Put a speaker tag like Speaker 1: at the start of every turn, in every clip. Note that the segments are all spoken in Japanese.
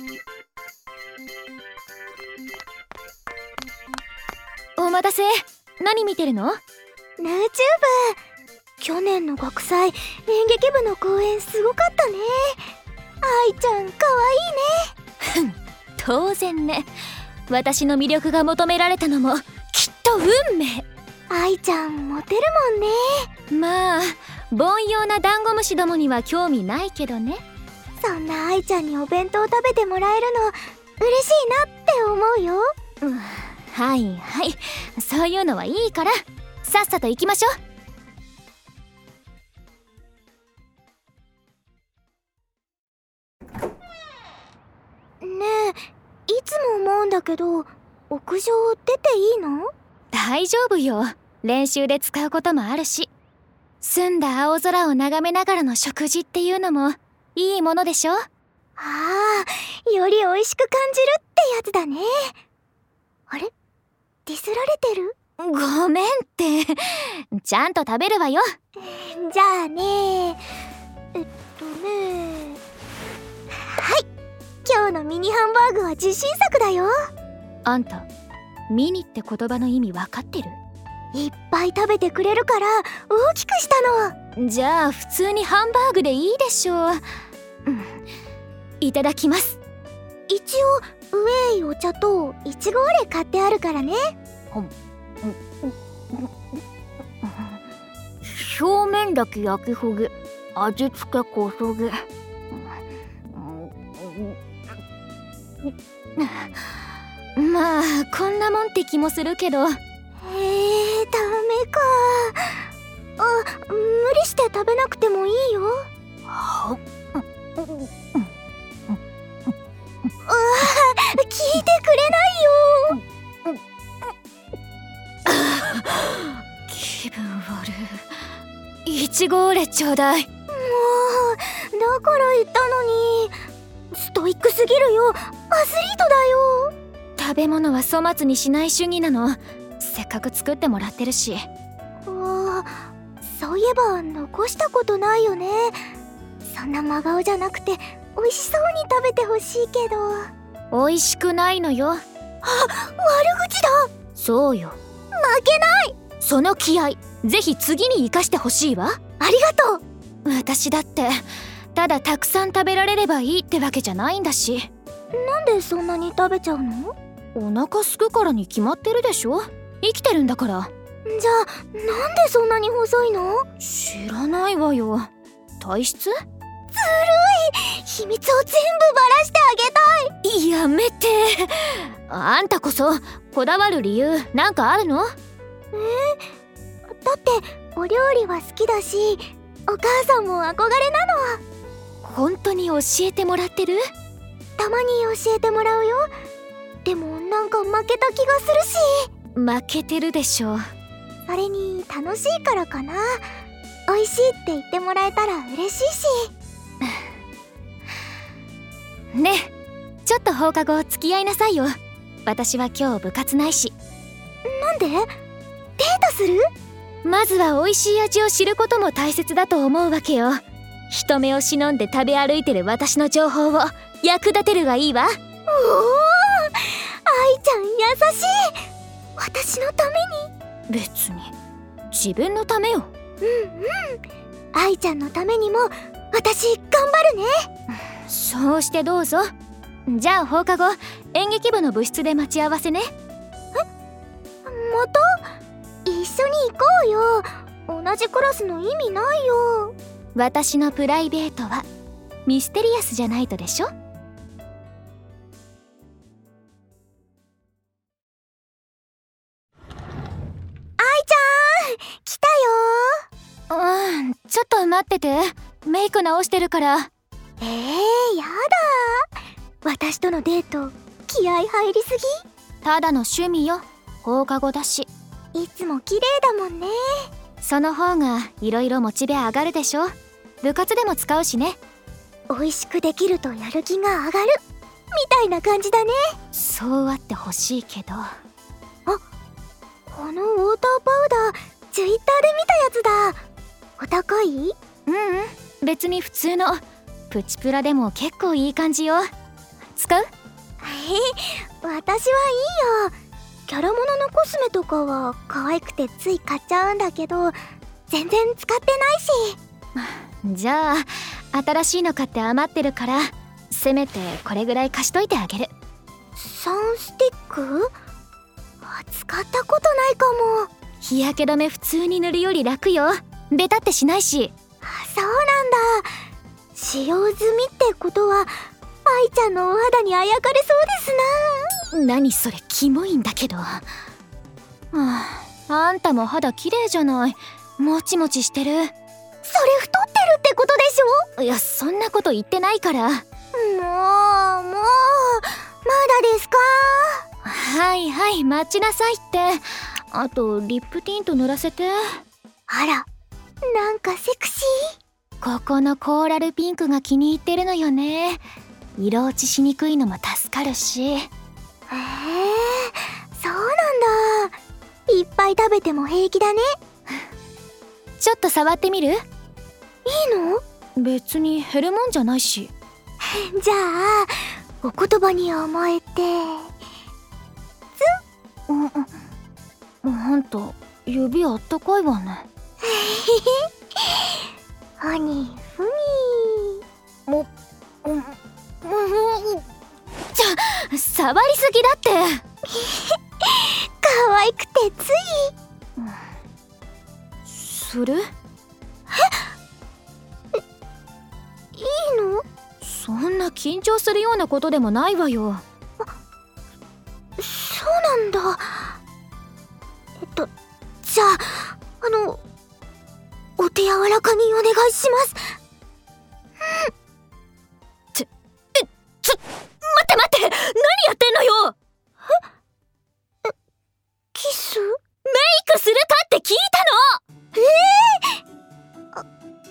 Speaker 1: お待たせ。何見てるの？
Speaker 2: YouTube。 去年の学祭演劇部の公演すごかったね。愛ちゃんかわいいね。
Speaker 1: 当然ね。私の魅力が求められたのもきっと運命。
Speaker 2: 愛ちゃんモテるもんね。
Speaker 1: まあ凡庸なダンゴムシどもには興味ないけどね。
Speaker 2: そんな愛ちゃんにお弁当食べてもらえるの嬉しいなって思うよ。
Speaker 1: はいはい、そういうのはいいからさっさと行きましょ
Speaker 2: う。ねえ、いつも思うんだけど屋上出ていいの？
Speaker 1: 大丈夫よ。練習で使うこともあるし。澄んだ青空を眺めながらの食事っていうのもいいものでしょ。
Speaker 2: ああ、より美味しく感じるってやつだね。あれ？ディスられてる？
Speaker 1: ごめんってちゃんと食べるわよ。
Speaker 2: じゃあね。はい、今日のミニハンバーグは自信作だよ。
Speaker 1: あんたミニって言葉の意味わかってる？
Speaker 2: いっぱい食べてくれるから大きくしたの。
Speaker 1: じゃあ普通にハンバーグでいいでしょう。いただきます。
Speaker 2: 一応ウェイお茶といちごオレ買ってあるからね。
Speaker 1: 表面だけ焼きほぐ、味付けこそげ。まあこんなもんって気もするけど。
Speaker 2: ダメか。無理して食べなくてもいいよ。聞いてくれないよ。
Speaker 1: 気分悪い。いちごオレちょうだい。
Speaker 2: もうだから言ったのに。ストイックすぎるよ。アスリートだよ。
Speaker 1: 食べ物は粗末にしない主義なの。せっかく作ってもらってるし。
Speaker 2: そういえば残したことないよね。そんな真顔じゃなくて美味しそうに食べてほしいけど。
Speaker 1: 美味しくないのよ。
Speaker 2: 悪口だ。
Speaker 1: そうよ。
Speaker 2: 負けない。
Speaker 1: その気合ぜひ次に生かしてほしいわ。
Speaker 2: ありがとう。
Speaker 1: 私だってただたくさん食べられればいいってわけじゃないんだし。
Speaker 2: なんでそんなに食べちゃうの？
Speaker 1: お腹すくからに決まってるでしょ。生きてるんだから。
Speaker 2: じゃあなんでそんなに細いの？
Speaker 1: 知らないわよ。体質？ずる
Speaker 2: い。秘密を全部バラしてあげたい。
Speaker 1: やめて。あんたこそこだわる理由なんかあるの？
Speaker 2: だってお料理は好きだしお母さんも憧れなの。
Speaker 1: 本当に教えてもらってる？
Speaker 2: たまに教えてもらうよ。でもなんか負けた気がするし。
Speaker 1: 負けてるでしょ。
Speaker 2: それに楽しいからかな。美味しいって言ってもらえたら嬉しいし。
Speaker 1: ねえ、ちょっと放課後付き合いなさいよ。私は今日部活ないし。
Speaker 2: なんで？デートする？
Speaker 1: まずは美味しい味を知ることも大切だと思うわけよ。人目を忍んで食べ歩いてる私の情報を役立てるがいいわ。
Speaker 2: 愛ちゃん優しい。私のため
Speaker 1: に？別に自分のためよ。
Speaker 2: 愛ちゃんのためにも私頑張るね。
Speaker 1: そうしてどうぞ。じゃあ放課後演劇部の部室で待ち合わせね。
Speaker 2: また？一緒に行こうよ。同じクラスの意味ないよ。
Speaker 1: 私のプライベートはミステリアスじゃないとでしょ。
Speaker 2: 来た
Speaker 1: よ。ちょっと待ってて。メイク直してるから。
Speaker 2: やだ。私とのデート気合入りすぎ？
Speaker 1: ただの趣味よ。放課後だし。
Speaker 2: いつも綺麗だもんね。
Speaker 1: その方がいろいろモチベ上がるでしょ。部活でも使うしね。
Speaker 2: 美味しくできるとやる気が上がるみたいな感じだね。
Speaker 1: そうあってほしいけど。
Speaker 2: このウォーターパウダーツイッターで見たやつだ。お高い？
Speaker 1: 別に普通のプチプラでも結構いい感じよ。 使う？
Speaker 2: 私はいいよ。キャラもののコスメとかは可愛くてつい買っちゃうんだけど、全然使ってないし。
Speaker 1: じゃあ新しいの買って余ってるから、せめてこれぐらい貸しといてあげる。
Speaker 2: サンスティック？使ったことないかも。
Speaker 1: 日焼け止め普通に塗るより楽よ。ベタってしないし。
Speaker 2: そうなんだ。使用済みってことは愛ちゃんのお肌にあやかれそうですな。
Speaker 1: 何それ、キモいんだけど。あんたも肌綺麗じゃない。もちもちしてる。
Speaker 2: それ太ってるってことでしょ？
Speaker 1: いや、そんなこと言ってないから。
Speaker 2: まだですか？
Speaker 1: はいはい、待ちなさいって。あとリップティント塗らせて。
Speaker 2: あら、なんかセクシ
Speaker 1: ー。ここのコーラルピンクが気に入ってるのよね。色落ちしにくいのも助かるし。
Speaker 2: そうなんだ。いっぱい食べても平気だね。
Speaker 1: ちょっと触ってみる？いい
Speaker 2: の？
Speaker 1: 別に減るもんじゃないし。
Speaker 2: じゃあお言葉に甘えて
Speaker 1: あんた指あったかいわね。
Speaker 2: ふにふに。
Speaker 1: 触りすぎだって。
Speaker 2: 可愛くてつい。
Speaker 1: する？
Speaker 2: いいの？
Speaker 1: そんな緊張するようなことでもないわよ。
Speaker 2: そうなんだ。じゃあお手柔らかにお願いします。
Speaker 1: 待って、何やってんのよ。
Speaker 2: キス？メ
Speaker 1: イクするかって聞いたの。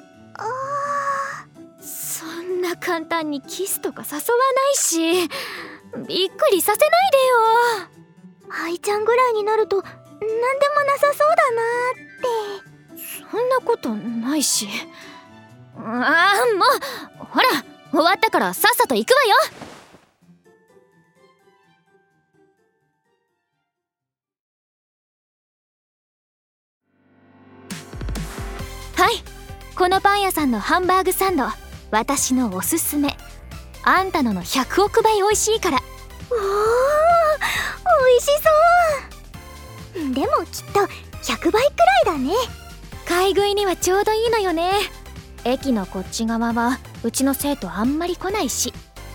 Speaker 1: そんな簡単にキスとか誘わないし、びっくりさせないでよ。
Speaker 2: 愛ちゃんぐらいになるとなんでもなさそうだなって。
Speaker 1: そんなことないし。もうほら、終わったからさっさと行くわよ。はい、このパン屋さんのハンバーグサンド、私のおすすめ。あんたの100億倍美味しいから。
Speaker 2: おー、美味しそう。でもきっと100倍くらいだね。
Speaker 1: 買い食いにはちょうどいいのよね。駅のこっち側はうちの生徒あんまり来ないし。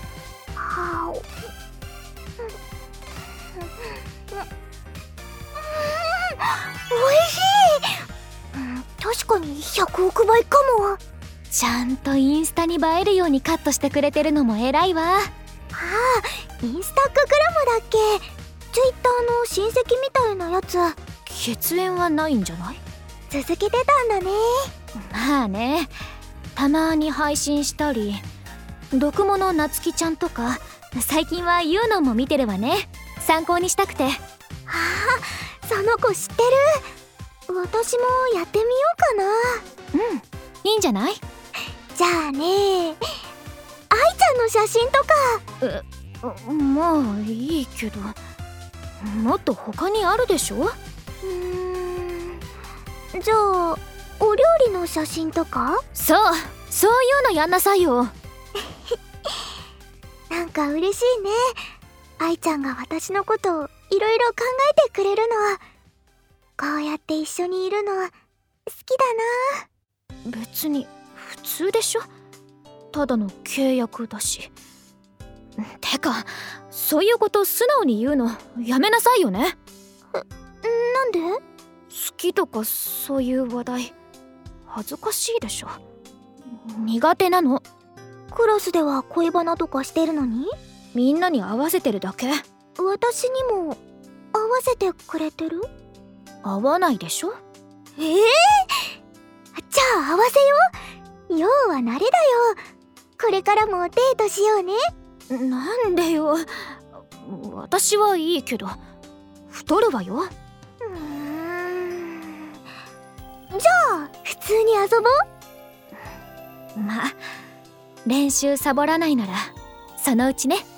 Speaker 2: おいしい。確かに100億倍かも。
Speaker 1: ちゃんとインスタに映えるようにカットしてくれてるのも偉いわ。
Speaker 2: インスタグラムだっけ？ツイッターの親戚みたいなやつ。
Speaker 1: 血縁はないんじゃない？
Speaker 2: 続けてたんだね。
Speaker 1: まあね、たまに配信したり、毒物なつきちゃんとか最近はユーノンも見てるわね。参考にしたくて。
Speaker 2: その子知ってる。私もやってみようかな。
Speaker 1: いいんじゃない？
Speaker 2: じゃあね、愛ちゃんの写真とか。
Speaker 1: もういいけど、もっと他にあるでしょ？
Speaker 2: じゃあお料理の写真とか？
Speaker 1: そういうのやんなさいよ。
Speaker 2: なんか嬉しいね。愛ちゃんが私のことをいろいろ考えてくれるのは。こうやって一緒にいるのは好きだな。
Speaker 1: 別に普通でしょ。ただの契約だし。てか、そういうこと素直に言うのやめなさいよね。
Speaker 2: なんで？
Speaker 1: 好きとかそういう話題恥ずかしいでしょ。苦手なの。
Speaker 2: クラスでは恋バナとかしてるのに？
Speaker 1: みんなに合わせてるだけ。
Speaker 2: 私にも合わせてくれてる？
Speaker 1: 合わないでしょ。
Speaker 2: じゃあ合わせよう。要は慣れだよ。これからもデートしようね。
Speaker 1: なんでよ。私はいいけど太るわよ。
Speaker 2: じゃあ普通に遊ぼう。
Speaker 1: まあ練習サボらないならそのうちね。